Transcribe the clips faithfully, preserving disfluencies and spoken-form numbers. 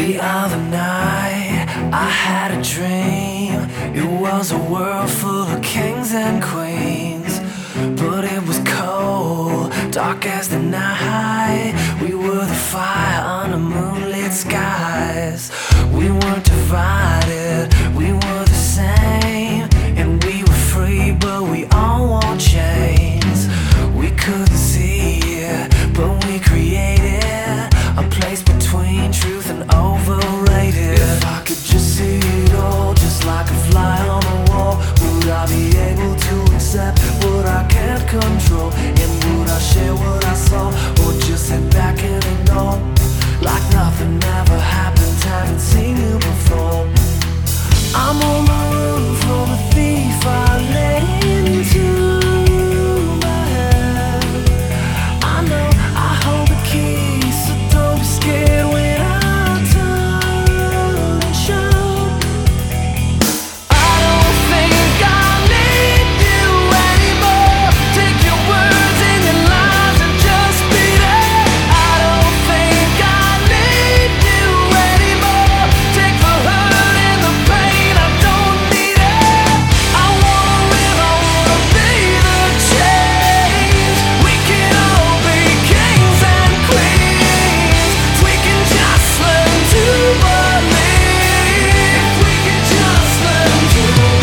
The other night I had a dream. It was a world full of kings and queens, but it was cold, dark as the night. We were the fire on the moonlit skies. We weren't divided, we were the same. And we were free, but we all wore chains. We couldn't see it, but we created a place between truth and overrated. If I could just see it all, just like a fly on the wall, would I be able to accept what I can't control? And would I share what I saw, or just sit back and ignore, like nothing ever happened, haven't seen you before? I'm on the run from a thief I let into my head. I know I hold the key, so don't be scared when I turn and shout. I don't think I need you anymore. Take your words and your lies and just beat it. I don't think I need you anymore. Take the hurt and the pain, I don't need it. I wanna live, I wanna be the change. We can all be kings and queens. We can just learn to believe. If we can just learn to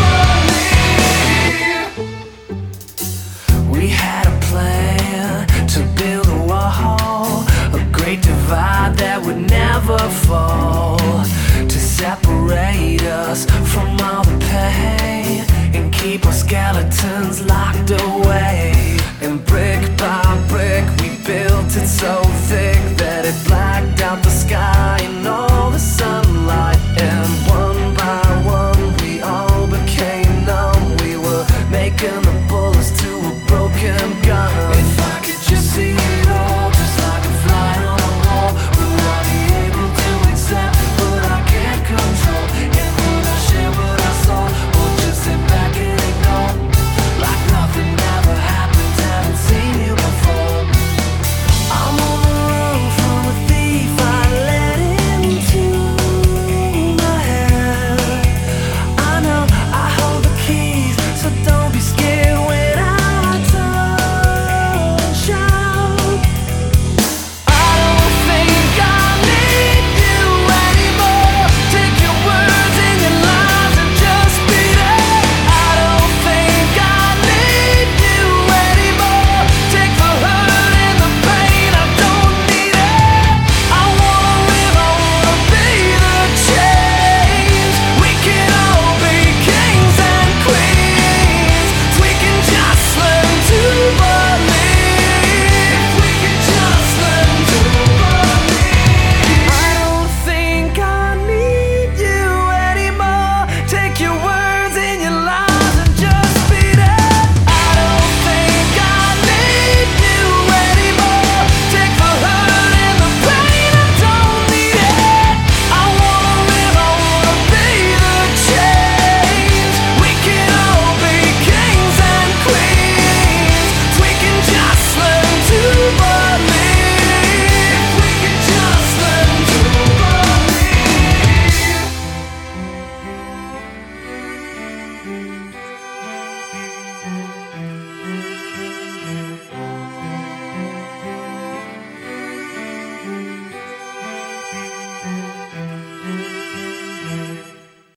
believe. We had a plan to build a wall, a great divide that would never fall.